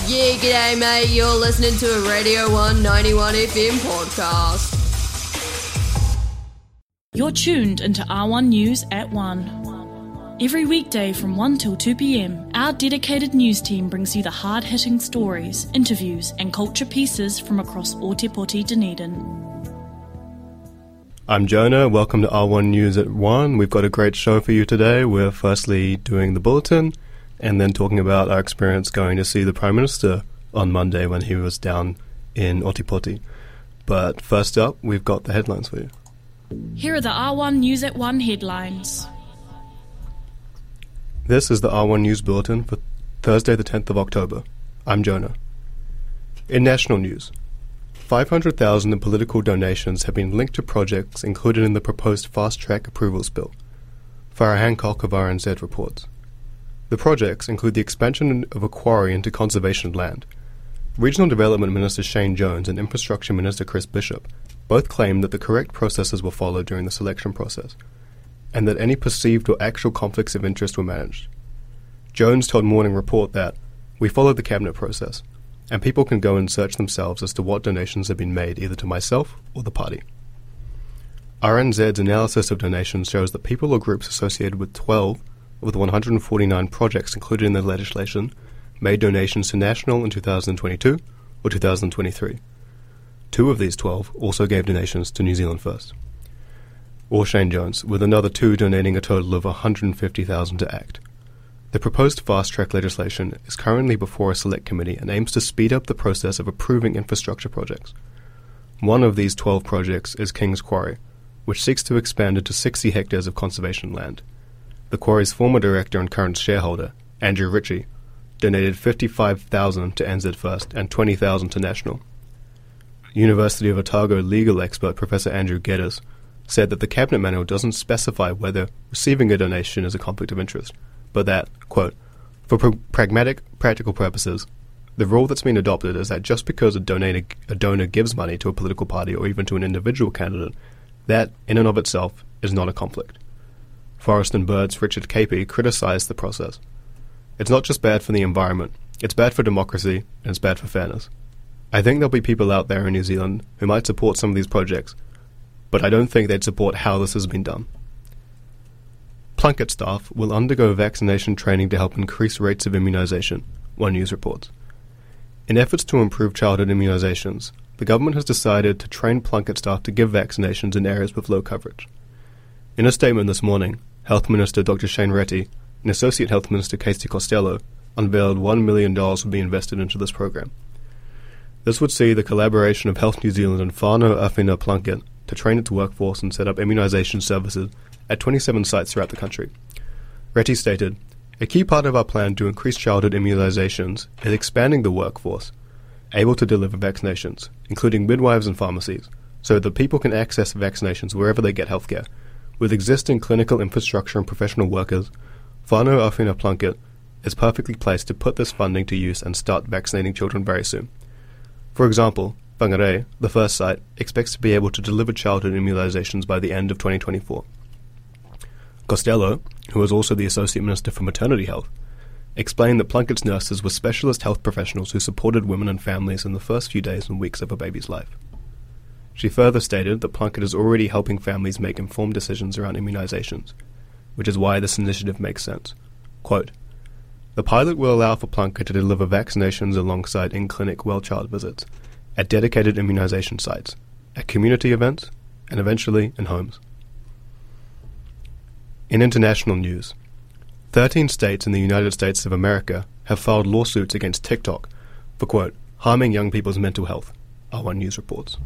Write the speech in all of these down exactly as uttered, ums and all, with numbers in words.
Yeah, g'day mate, you're listening to a Radio one ninety-one F M podcast. You're tuned into R one News at one. Every weekday from one till two p.m, our dedicated news team brings you the hard-hitting stories, interviews and culture pieces from across Ōtepoti, Dunedin. I'm Jonah, welcome to R one News at one. We've got a great show for you today. We're firstly doing the bulletin and then talking about our experience going to see the Prime Minister on Monday when he was down in Ōtepoti. But first up, we've got the headlines for you. Here are the R one News at one headlines. This is the R one News Bulletin for Thursday the tenth of October. I'm Jonah. In national news, five hundred thousand in political donations have been linked to projects included in the proposed fast-track approvals bill. Farah Hancock of R N Z reports. The projects include the expansion of a quarry into conservation land. Regional Development Minister Shane Jones and Infrastructure Minister Chris Bishop both claimed that the correct processes were followed during the selection process, and that any perceived or actual conflicts of interest were managed. Jones told Morning Report that, "We followed the cabinet process, and people can go and search themselves as to what donations have been made either to myself or the party." R N Z's analysis of donations shows that people or groups associated with twelve of the one hundred forty-nine projects included in the legislation made donations to National in two thousand twenty-two or two thousand twenty-three. Two of these twelve also gave donations to New Zealand First. Or Shane Jones, with another two donating a total of one hundred fifty thousand dollars to ACT. The proposed fast-track legislation is currently before a select committee and aims to speed up the process of approving infrastructure projects. One of these twelve projects is King's Quarry, which seeks to expand it to sixty hectares of conservation land. The quarry's former director and current shareholder, Andrew Ritchie, donated fifty-five thousand dollars to N Z First and twenty thousand dollars to National. University of Otago legal expert Professor Andrew Geddes said that the Cabinet Manual doesn't specify whether receiving a donation is a conflict of interest, but that, quote, "For pr- pragmatic, practical purposes, the rule that's been adopted is that just because a, donator, a donor gives money to a political party or even to an individual candidate, that, in and of itself, is not a conflict." Forest and Bird's Richard Capey criticised the process. "It's not just bad for the environment, it's bad for democracy, and it's bad for fairness. I think there'll be people out there in New Zealand who might support some of these projects, but I don't think they'd support how this has been done." Plunket staff will undergo vaccination training to help increase rates of immunisation, One News reports. In efforts to improve childhood immunisations, the government has decided to train Plunket staff to give vaccinations in areas with low coverage. In a statement this morning, Health Minister Doctor Shane Reti and Associate Health Minister Casey Costello unveiled one million dollars would be invested into this program. This would see the collaboration of Health New Zealand and Whānau Awhina Plunket to train its workforce and set up immunisation services at twenty-seven sites throughout the country. Reti stated, "A key part of our plan to increase childhood immunisations is expanding the workforce able to deliver vaccinations, including midwives and pharmacies, so that people can access vaccinations wherever they get healthcare. With existing clinical infrastructure and professional workers, Whānau Awhina Plunket is perfectly placed to put this funding to use and start vaccinating children very soon. For example, Whangarei, the first site, expects to be able to deliver childhood immunisations by the end of twenty twenty-four. Costello, who is also the Associate Minister for Maternity Health, explained that Plunket's nurses were specialist health professionals who supported women and families in the first few days and weeks of a baby's life. She further stated that Plunket is already helping families make informed decisions around immunisations, which is why this initiative makes sense. Quote, "The pilot will allow for Plunket to deliver vaccinations alongside in-clinic well-child visits, at dedicated immunisation sites, at community events, and eventually in homes." In international news, thirteen states in the United States of America have filed lawsuits against TikTok for, quote, "harming young people's mental health," R one News reports.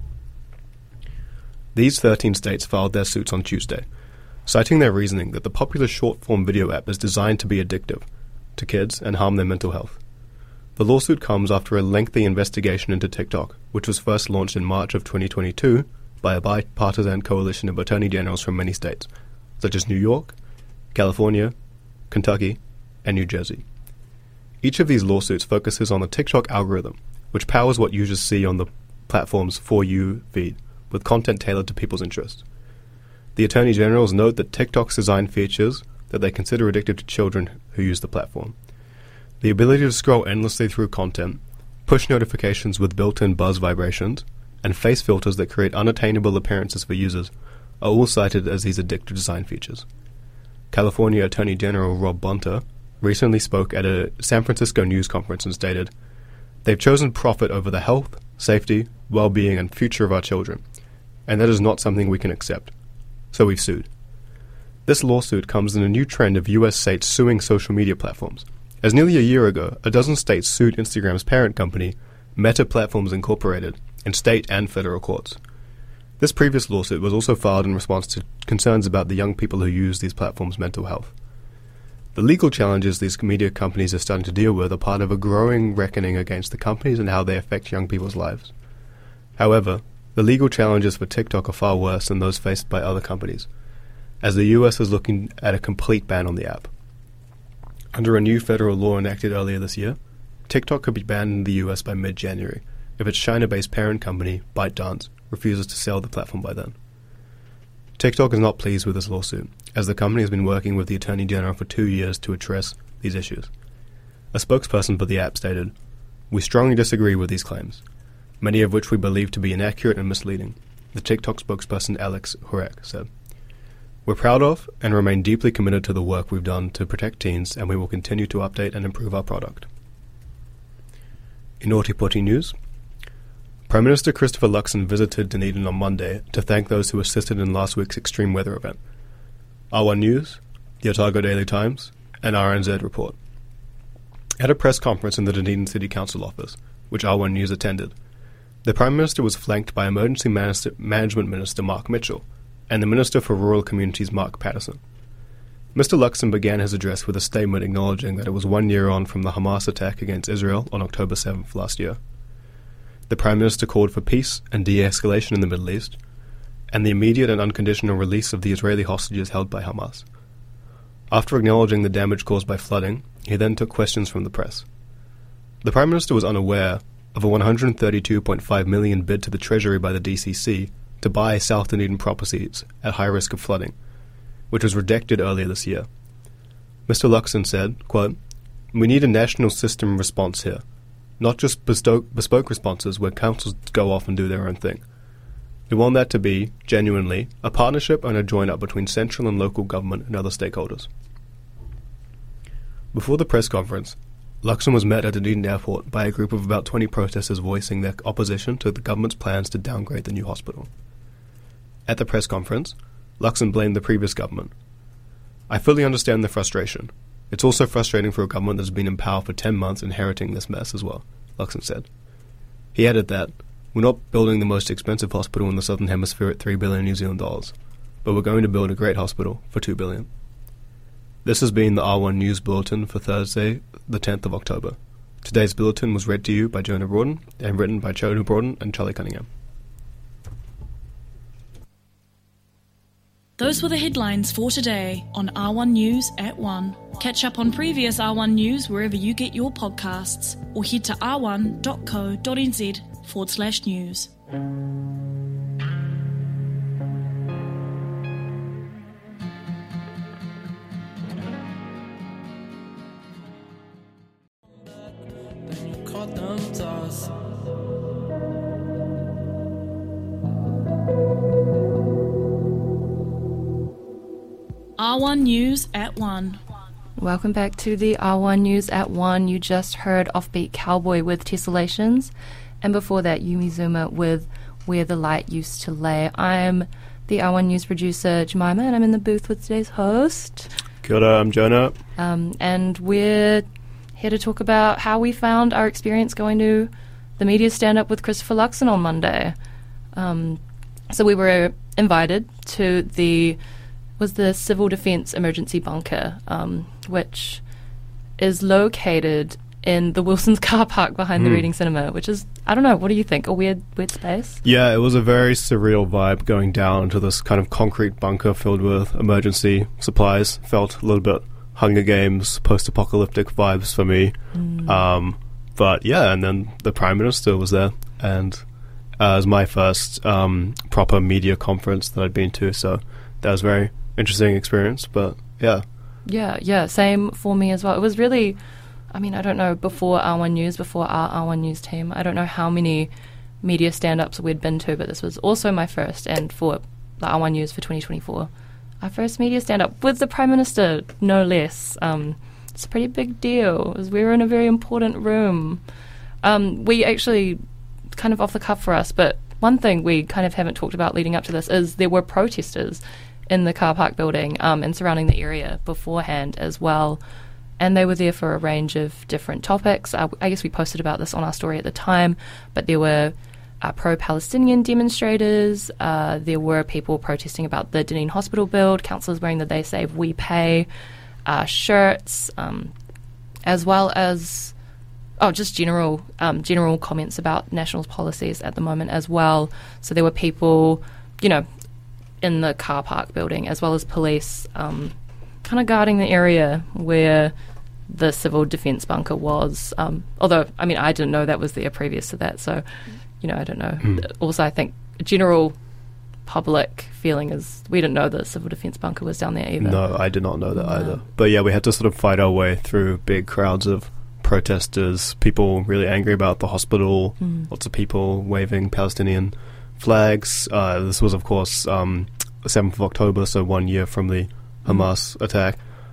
These thirteen states filed their suits on Tuesday, citing their reasoning that the popular short-form video app is designed to be addictive to kids and harm their mental health. The lawsuit comes after a lengthy investigation into TikTok, which was first launched in March of twenty twenty-two by a bipartisan coalition of attorney generals from many states, such as New York, California, Kentucky, and New Jersey. Each of these lawsuits focuses on the TikTok algorithm, which powers what users see on the platform's For You feed, with content tailored to people's interests. The Attorney Generals note that TikTok's design features that they consider addictive to children who use the platform. The ability to scroll endlessly through content push notifications with built-in buzz vibrations, and face filters that create unattainable appearances for users are all cited as these addictive design features. California Attorney General Rob Bonta recently spoke at a San Francisco news conference and stated, "They've chosen profit over the health, safety, well-being and future of our children, and that is not something we can accept. So we've sued." This lawsuit comes in a new trend of U S states suing social media platforms, as nearly a year ago, a dozen states sued Instagram's parent company, Meta Platforms Incorporated, in state and federal courts. This previous lawsuit was also filed in response to concerns about the young people who use these platforms' mental health. The legal challenges these media companies are starting to deal with are part of a growing reckoning against the companies and how they affect young people's lives. However, the legal challenges for TikTok are far worse than those faced by other companies, as the U S is looking at a complete ban on the app. Under a new federal law enacted earlier this year, TikTok could be banned in the U S by mid-January if its China-based parent company, ByteDance, refuses to sell the platform by then. TikTok is not pleased with this lawsuit, as the company has been working with the Attorney General for two years to address these issues. A spokesperson for the app stated, "We strongly disagree with these claims, many of which we believe to be inaccurate and misleading," the TikTok spokesperson Alex Hurek said. "We're proud of and remain deeply committed to the work we've done to protect teens, and we will continue to update and improve our product." In Ōtepoti news, Prime Minister Christopher Luxon visited Dunedin on Monday to thank those who assisted in last week's extreme weather event. R one News, the Otago Daily Times, and R N Z report. At a press conference in the Dunedin City Council office, which R one News attended, the Prime Minister was flanked by Emergency Minister, Management Minister Mark Mitchell and the Minister for Rural Communities Mark Patterson. Mister Luxon began his address with a statement acknowledging that it was one year on from the Hamas attack against Israel on October seventh last year. The Prime Minister called for peace and de-escalation in the Middle East, and the immediate and unconditional release of the Israeli hostages held by Hamas. After acknowledging the damage caused by flooding, he then took questions from the press. The Prime Minister was unaware of a one hundred thirty-two point five million dollars bid to the Treasury by the D C C to buy South Dunedin properties at high risk of flooding, which was rejected earlier this year. Mister Luxon said, quote, "We need a national system response here, not just bespoke, bespoke responses where councils go off and do their own thing. We want that to be, genuinely, a partnership and a join-up between central and local government and other stakeholders." Before the press conference, Luxon was met at Dunedin Airport by a group of about twenty protesters voicing their opposition to the government's plans to downgrade the new hospital. At the press conference, Luxon blamed the previous government. "I fully understand the frustration. It's also frustrating for a government that's been in power for ten months inheriting this mess as well," Luxon said. He added that, "We're not building the most expensive hospital in the Southern Hemisphere at three billion New Zealand dollars, but we're going to build a great hospital for two billion. This has been the R one News Bulletin for Thursday, the tenth of October. Today's bulletin was read to you by Jonah Broughton and written by Jonah Broughton and Charlie Cunningham. Those were the headlines for today on R one News at one. Catch up on previous R one News wherever you get your podcasts, or head to r one dot co dot n z forward slash news. R one News at one. Welcome back to the R one News at one. You just heard Offbeat Cowboy with Tessellations, and before that Yumi Zuma with Where the Light Used to Lay. I'm the R one News producer Jemima, and I'm in the booth with today's host. Kia ora, I'm Jonah. Um, and we're here to talk about how we found our experience going to the media stand-up with Christopher Luxon on Monday. Um, so we were invited to the was the Civil Defence Emergency Bunker, um, which is located in the Wilson's car park behind mm. the Reading Cinema, which is, I don't know, what do you think? A weird, weird space? Yeah, it was a very surreal vibe going down into this kind of concrete bunker filled with emergency supplies. Felt a little bit Hunger Games, post-apocalyptic vibes for me. Mm. Um, but yeah, and then the Prime Minister was there, and uh, it was my first um, proper media conference that I'd been to, so that was very interesting experience, but yeah. Yeah, yeah, same for me as well. It was really I mean, I don't know, before R one News, before our R one News team, I don't know how many media stand-ups we'd been to, but this was also my first, and for the R one News for twenty twenty-four, our first media stand-up with the Prime Minister, no less. Um, it's a pretty big deal, as we were in a very important room. Um, we actually, kind of off the cuff for us, but one thing we kind of haven't talked about leading up to this is there were protesters in the car park building um, and surrounding the area beforehand as well. And they were there for a range of different topics. Uh, I guess we posted about this on our story at the time, but there were uh, pro-Palestinian demonstrators. Uh, there were people protesting about the Dunedin hospital build, councillors wearing the They Save, We Pay uh, shirts, um, as well as oh, just general um, general comments about National's policies at the moment as well. So there were people, you know, in the car park building, as well as police um, kind of guarding the area where the civil defence bunker was. Um, although, I mean, I didn't know that was there previous to that, so, you know, I don't know. Mm. Also, I think general public feeling is we didn't know the civil defence bunker was down there either. No, I did not know that no. either. But yeah, we had to sort of fight our way through big crowds of protesters, people really angry about the hospital, mm. lots of people waving Palestinian flags. Uh, this was, of course, um, the seventh of October, so one year from the Hamas mm. attack.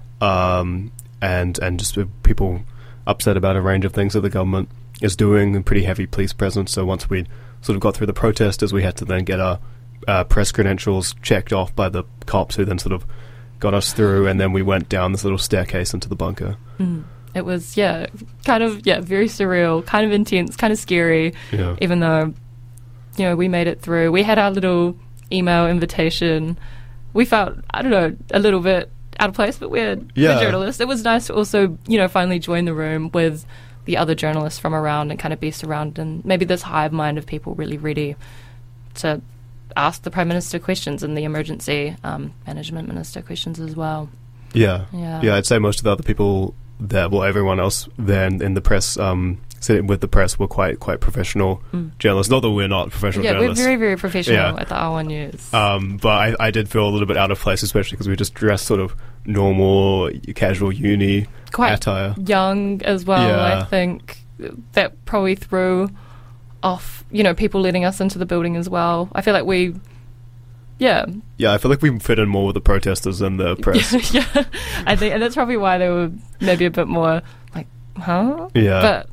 Um, and and just people upset about a range of things that the government is doing, a pretty heavy police presence. So once we sort of got through the protesters, we had to then get our uh, press credentials checked off by the cops, who then sort of got us through, and then we went down this little staircase into the bunker. Mm. It was, yeah, kind of, yeah, very surreal, kind of intense, kind of scary, yeah. even though, you know, we made it through. We had our little email invitation. We felt, I don't know, a little bit out of place, but we're, yeah. we're journalists. It was nice to also, you know, finally join the room with the other journalists from around and kind of be surrounded in maybe this hive mind of people really ready to ask the Prime Minister questions and the Emergency um, Management Minister questions as well. Yeah. Yeah, yeah I'd say most of the other people there, well, everyone else there in, in the press, um, sitting with the press, were quite quite professional mm. journalists. Not that we're not professional yeah, journalists. Yeah, we're very, very professional yeah. at the R one News. Um, but I, I did feel a little bit out of place, especially because we just dressed sort of normal, casual uni quite attire. Young as well, yeah. I think. That probably threw off, you know, people letting us into the building as well. I feel like we... Yeah. Yeah, I feel like we fit in more with the protesters than the press. yeah, I think, and that's probably why they were maybe a bit more like, huh? Yeah. But,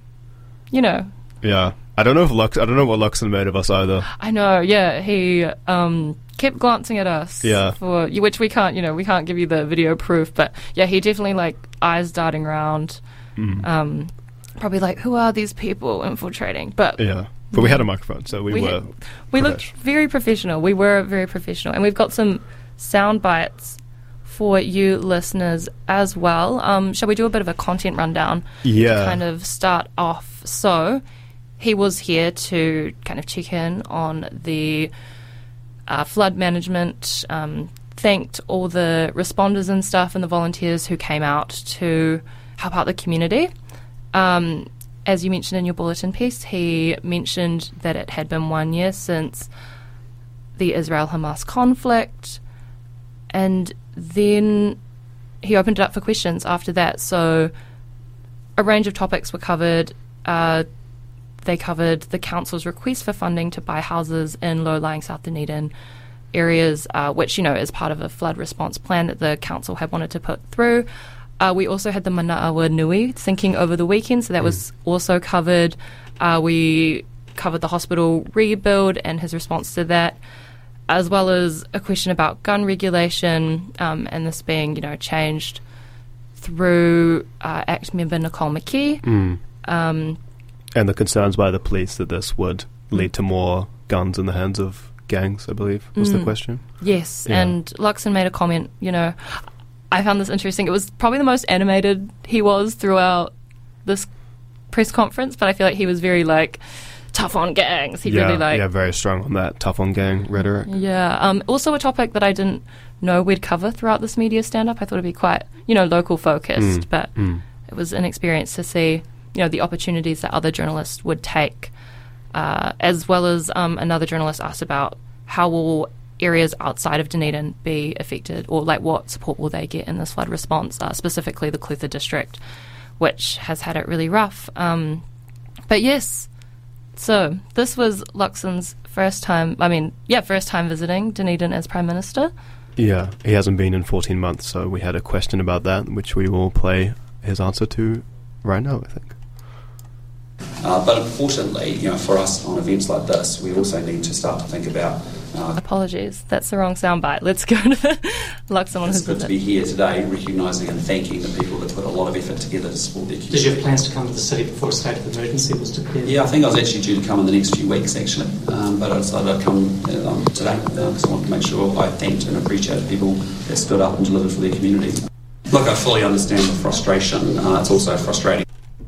you know. Yeah. I don't know if Lux, I don't know what Luxon made of us either. I know, yeah. He um, kept glancing at us. Yeah. For, which we can't, you know, we can't give you the video proof, but yeah, he definitely, like, eyes darting around. Mm. Um, probably like, who are these people infiltrating? But yeah. But we had a microphone, so we, we were. Had, we looked very professional. We were very professional, and we've got some sound bites for you listeners as well. Um, shall we do a bit of a content rundown? Yeah. To kind of start off. So, he was here to kind of check in on the uh, flood management. Um, thanked all the responders and stuff, and the volunteers who came out to help out the community. Um, As you mentioned in your bulletin piece, he mentioned that it had been one year since the Israel-Hamas conflict, and then he opened it up for questions after that. So a range of topics were covered. Uh, they covered the council's request for funding to buy houses in low-lying South Dunedin areas, uh, which, you know, is part of a flood response plan that the council had wanted to put through. Uh, we also had the Manaawa Nui sinking over the weekend, so that mm. was also covered. Uh, we covered the hospital rebuild and his response to that, as well as a question about gun regulation um, and this being, you know, changed through uh, ACT member Nicole McKee. Mm. Um, and the concerns by the police that this would lead to more guns in the hands of gangs, I believe, was mm, the question. Yes, yeah. And Luxon made a comment, you know... I found this interesting. It was probably the most animated he was throughout this press conference, but I feel like he was very, like, tough on gangs. He yeah, really, like... Yeah, very strong on that tough on gang rhetoric. Yeah. Um, also a topic that I didn't know we'd cover throughout this media stand-up. I thought it'd be quite, you know, local-focused, mm, but mm. it was an experience to see, you know, the opportunities that other journalists would take, uh, as well as um, another journalist asked about how will areas outside of Dunedin be affected, or like what support will they get in this flood response, uh, specifically the Clutha district, which has had it really rough. Um, but yes, so this was Luxon's first time, I mean, yeah, first time visiting Dunedin as Prime Minister. Yeah, he hasn't been in fourteen months, so we had a question about that, which we will play his answer to right now, I think. Uh, but importantly, you know, for us on events like this, we also need to start to think about... Uh, Apologies, that's the wrong soundbite. Let's go to Luxon on It's his good visit. to be here today, recognising and thanking the people that put a lot of effort together to support their community. Did you have plans to come to the city before a state of emergency was declared? Yeah, I think I was actually due to come in the next few weeks, actually, um, but I decided I'd come uh, um, today because uh, I wanted to make sure I thanked and appreciated people that stood up and delivered for their community. Look, I fully understand the frustration. Uh, it's also frustrating.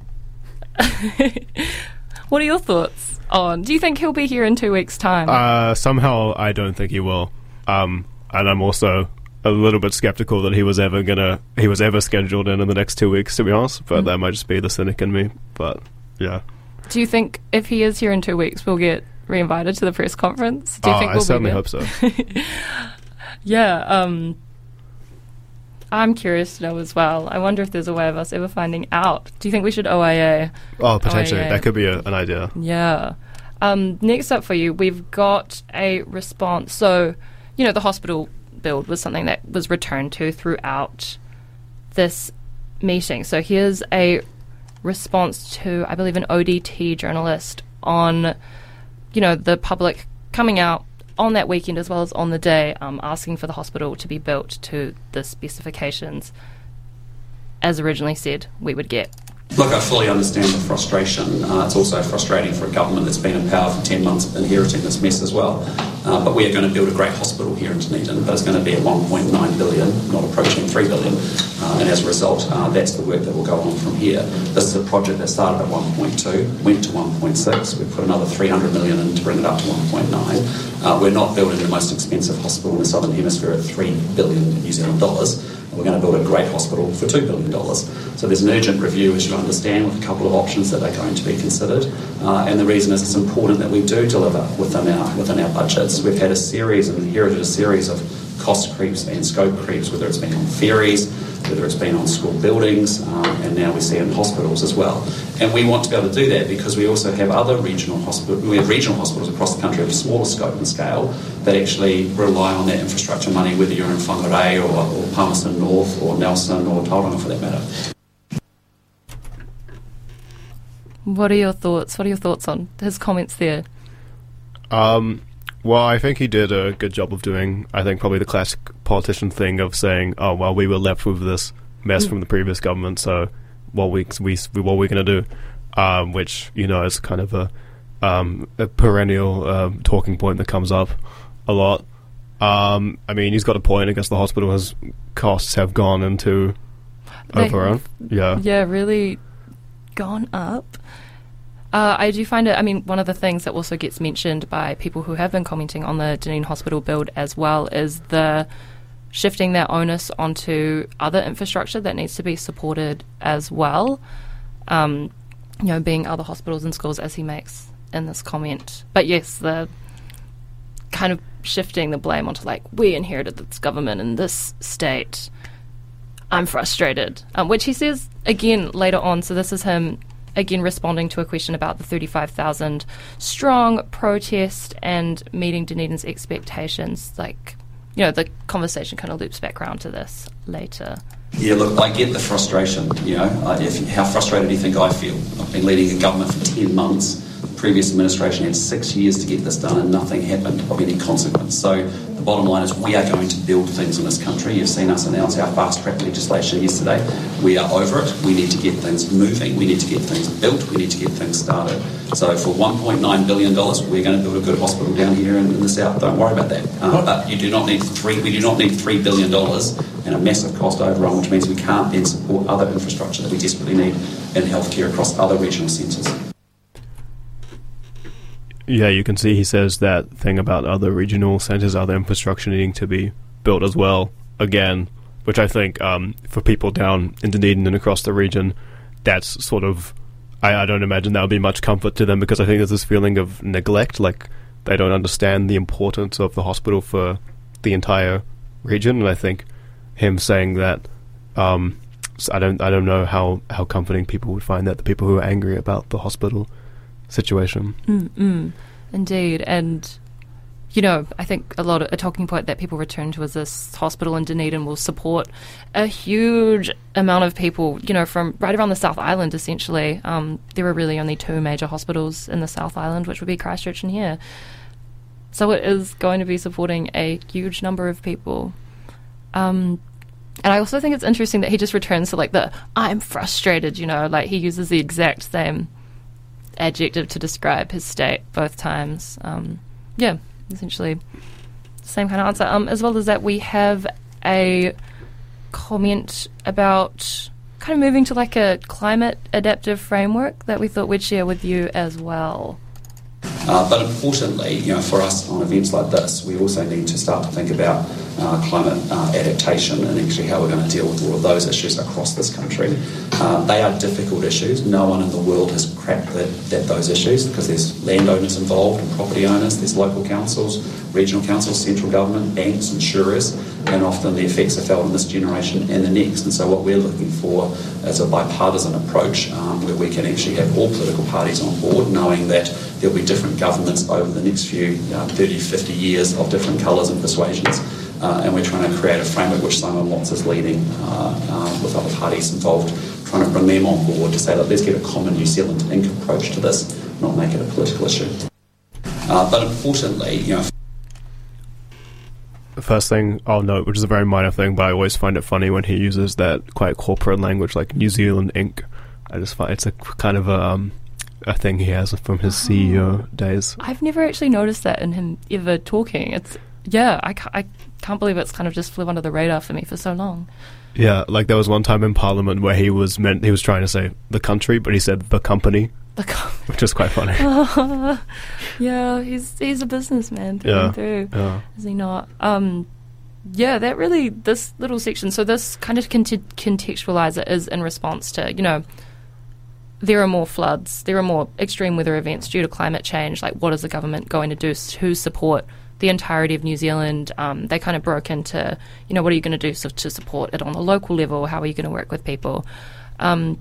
What are your thoughts on? Do you think he'll be here in two weeks' time? Uh, somehow, I don't think he will. Um, and I'm also a little bit skeptical that he was ever gonna he was ever scheduled in in the next two weeks. To be honest, but mm. that might just be the cynic in me. But yeah. Do you think if he is here in two weeks, we'll get re-invited to the press conference? Do you oh, think I we'll certainly be hope so. yeah. Um, I'm curious to know as well. I wonder if there's a way of us ever finding out. Do you think we should O I A? Oh, potentially. O I A? That could be a, an idea. Yeah. Um, next up for you, we've got a response. So, you know, the hospital build was something that was returned to throughout this meeting. So here's a response to, I believe, an O D T journalist on, you know, the public coming out on that weekend as well as on the day, um, asking for the hospital to be built to the specifications as originally said we would get. Look, I fully understand the frustration. Uh, it's also frustrating for a government that's been in power for ten months inheriting this mess as well. Uh, but we are going to build a great hospital here in Dunedin, but it's going to be at one point nine billion dollars, not approaching three billion dollars. Uh, and as a result, uh, that's the work that will go on from here. This is a project that started at one point two, went to one point six. We put another three hundred million dollars in to bring it up to one point nine. Uh, we're not building the most expensive hospital in the Southern Hemisphere at three billion New Zealand dollars. We're going to build a great hospital for two billion dollars. So there's an urgent review, as you understand, with a couple of options that are going to be considered. Uh, and the reason is it's important that we do deliver within our within our budgets. We've had a series and inherited a series of cost creeps and scope creeps, whether it's been on ferries, whether it's been on school buildings, um, and now we see it in hospitals as well. And we want to be able to do that because we also have other regional hospitals, we have regional hospitals across the country of a smaller scope and scale that actually rely on that infrastructure money, whether you're in Whangarei or, or Palmerston North or Nelson or Tauranga for that matter. What are your thoughts? What are your thoughts on his comments there? Um, well, I think he did a good job of doing, I think, probably the classic politician thing of saying, oh, well, we were left with this mess mm. from the previous government, so what we, we, what we're going to do, um, which, you know, is kind of a, um, a perennial uh, talking point that comes up a lot. Um, I mean, he's got a point. I guess the hospital has costs have gone into They overrun. have, Yeah. Yeah, really gone up. Uh, I do find it, I mean, one of the things that also gets mentioned by people who have been commenting on the Dunedin Hospital build as well is the shifting that onus onto other infrastructure that needs to be supported as well. Um, you know, being other hospitals and schools, as he makes in this comment. But yes, the kind of shifting the blame onto, like, we inherited this government in this state. I'm frustrated. Um, which he says again later on. So this is him again responding to a question about the thirty-five thousand strong protest and meeting Dunedin's expectations. Like, you know, the conversation kind of loops back around to this later. Yeah, look, I get the frustration, you know. I, if, how frustrated do you think I feel? I've been leading a government for ten months. The previous administration had six years to get this done and nothing happened of any consequence. So the bottom line is we are going to build things in this country. You've seen us announce our fast-track legislation yesterday. We are over it. We need to get things moving. We need to get things built. We need to get things started. So for one point nine billion dollars, we're going to build a good hospital down here in, in the south. Don't worry about that. Uh, but you do not need three. We do not need three billion dollars and a massive cost overrun, which means we can't then support other infrastructure that we desperately need in healthcare across other regional centres. Yeah, you can see he says that thing about other regional centres, other infrastructure needing to be built as well, again, which I think um, for people down in Dunedin and across the region, that's sort of, I, I don't imagine that would be much comfort to them, because I think there's this feeling of neglect, like they don't understand the importance of the hospital for the entire region, and I think him saying that um, so I don't I don't know how, how comforting people would find that, the people who are angry about the hospital situation. Mm-mm. Indeed. And, you know, I think a lot of a talking point that people return to is this hospital in Dunedin will support a huge amount of people, you know, from right around the South Island, essentially. Um, there are really only two major hospitals in the South Island, which would be Christchurch and here. So it is going to be supporting a huge number of people. Um, and I also think it's interesting that he just returns to, like, the I'm frustrated, you know, like he uses the exact same adjective to describe his state both times. Um, yeah. Essentially, same kind of answer. Um, as well as that, we have a comment about kind of moving to like a climate adaptive framework that we thought we'd share with you as well. Uh, but importantly, you know, for us on events like this, we also need to start to think about uh, climate uh, adaptation and actually how we're going to deal with all of those issues across this country. Uh, they are difficult issues. No one in the world has cracked that, that those issues because there's landowners involved and property owners, there's local councils, regional councils, central government, banks, insurers, and often the effects are felt in this generation and the next. And so what we're looking for is a bipartisan approach um, where we can actually have all political parties on board, knowing that there'll be different governments over the next few uh, thirty, fifty years of different colours and persuasions. Uh, and we're trying to create a framework which Simon Watts is leading uh, uh, with other parties involved, trying to bring them on board to say that let's get a common New Zealand Inc approach to this, not make it a political issue. Uh, but importantly, you know... The first thing I'll note, which is a very minor thing, but I always find it funny when he uses that quite corporate language like New Zealand Incorporated. I just find it's a kind of a... Um, a thing he has from his C E O days. I've never actually noticed that in him ever talking. It's yeah, I can't, I can't believe it's kind of just flew under the radar for me for so long. Yeah, like there was one time in Parliament where he was meant he was trying to say the country, but he said the company, the com- which is quite funny. uh, yeah, he's he's a businessman through yeah, and through, yeah. Is he not? Um, yeah, that really this little section. So this kind of cont- contextualizer is in response to, you know, there are more floods, there are more extreme weather events due to climate change. Like, what is the government going to do to support the entirety of New Zealand? Um, they kind of broke into, you know, what are you going to do so, to support it on the local level? How are you going to work with people? Um,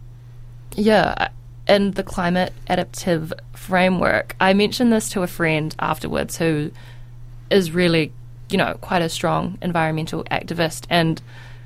yeah, and the climate adaptive framework. I mentioned this to a friend afterwards who is really, you know, quite a strong environmental activist, and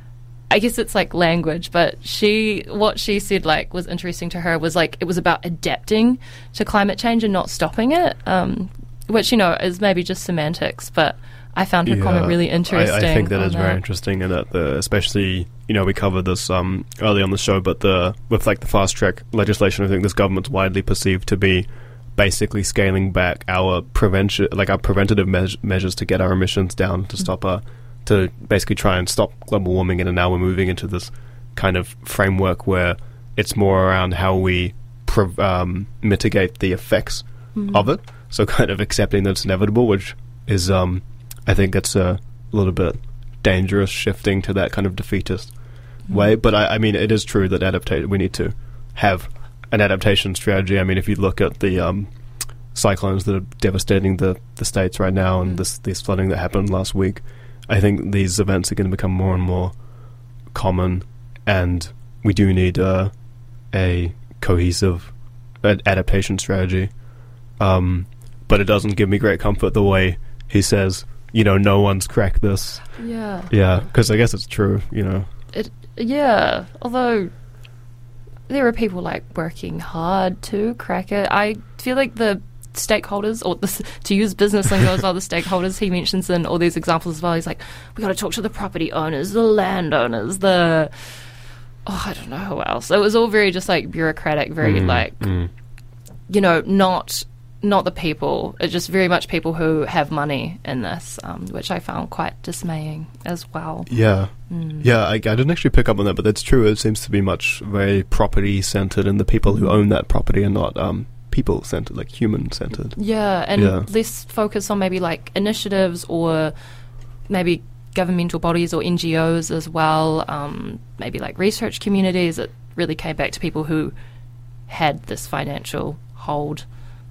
I guess it's like language, but she, what she said like was interesting to her was like it was about adapting to climate change and not stopping it, um, which, you know, is maybe just semantics, but I found her yeah, comment really interesting. I, I think that is that. very interesting, and that the especially, you know, we covered this um, early on the show, but the with like the fast track legislation, I think this government's widely perceived to be basically scaling back our prevention, like our preventative me- measures to get our emissions down to mm-hmm. stop our. to basically try and stop global warming, and now we're moving into this kind of framework where it's more around how we pre- um, mitigate the effects mm. of it. So kind of accepting that it's inevitable, which is, um, I think it's a little bit dangerous shifting to that kind of defeatist mm. way. But I, I mean, it is true that adaptate. we need to have an adaptation strategy. I mean, if you look at the um, cyclones that are devastating the, the states right now, and mm. this, this flooding that happened last week, I think these events are going to become more and more common, and we do need uh, a cohesive ad- adaptation strategy. Um, but it doesn't give me great comfort the way he says, you know, no one's cracked this. Yeah. Yeah, because I guess it's true, you know. It, yeah, although there are people, like, working hard to crack it. I feel like the stakeholders, or the, to use business lingo as well, the stakeholders he mentions in all these examples as well, he's like, we got to talk to the property owners, the landowners, the oh I don't know who else. It was all very just like bureaucratic, very mm, like mm. you know, not not the people. It's just very much people who have money in this, um, which I found quite dismaying as well. Yeah. Mm. Yeah, I, I didn't actually pick up on that, but that's true. It seems to be much very property centered, and the people who own that property are not um people centered, like human centered. Yeah, and yeah. less focus on maybe like initiatives or maybe governmental bodies or N G Os as well, um, maybe like research communities. It really came back to people who had this financial hold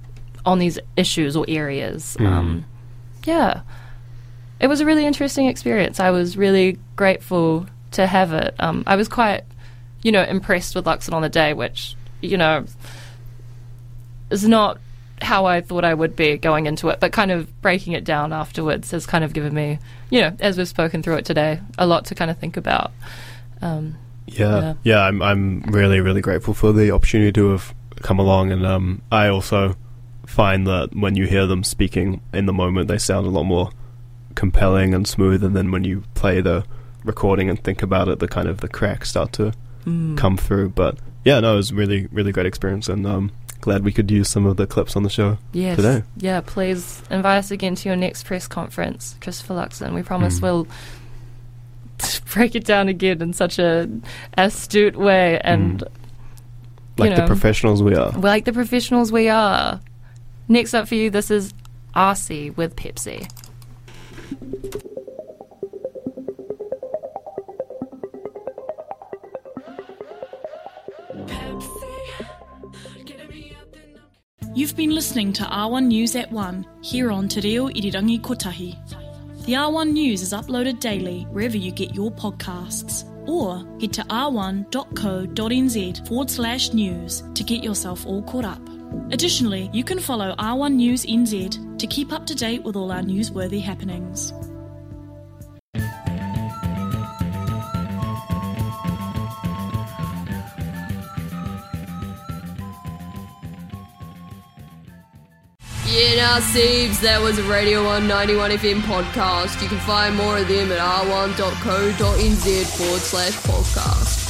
on these issues or areas. Mm. Um, yeah, it was a really interesting experience. I was really grateful to have it. Um, I was quite you know, impressed with Luxon on the day, which, you know, is not how I thought I would be going into it, but kind of breaking it down afterwards has kind of given me, you know, as we've spoken through it today, a lot to kind of think about. Um, yeah, yeah, yeah, I'm I'm really really grateful for the opportunity to have come along, and um, I also find that when you hear them speaking in the moment, they sound a lot more compelling and smooth, and then when you play the recording and think about it, the kind of the cracks start to mm. come through. But yeah, no, it was really really great experience, and um, glad we could use some of the clips on the show yes. today. Yeah, please invite us again to your next press conference, Christopher Luxon. We promise mm. we'll break it down again in such a astute way, and mm. like you know, the professionals we are. Like the professionals we are. Next up for you, this is R C with Pepsi. You've been listening to R one News at one, here on Te Reo Irirangi Kotahi. The R one News is uploaded daily wherever you get your podcasts, or head to r one dot co dot n z forward slash news to get yourself all caught up. Additionally, you can follow R one News N Z to keep up to date with all our newsworthy happenings. Yeah, now Siebes, that was a Radio one ninety-one F M podcast. You can find more of them at r one dot co dot n z forward slash podcast.